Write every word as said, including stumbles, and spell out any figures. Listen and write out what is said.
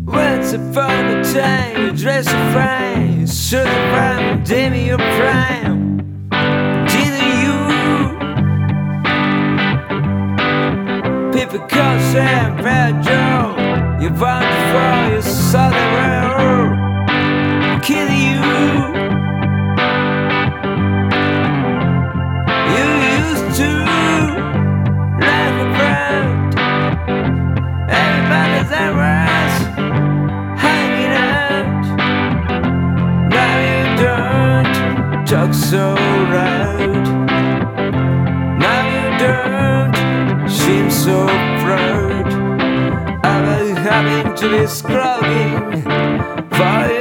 Once upon a time, you dress so fine, should have run, dim your prime. Didn't you? People call Sam Bad Joe. You found for you saw the world kill you. You used to laugh around. Everybody's around, hanging out. Now you don't talk so loud. Now you don't seem so proud. Having to be scrubbing for you.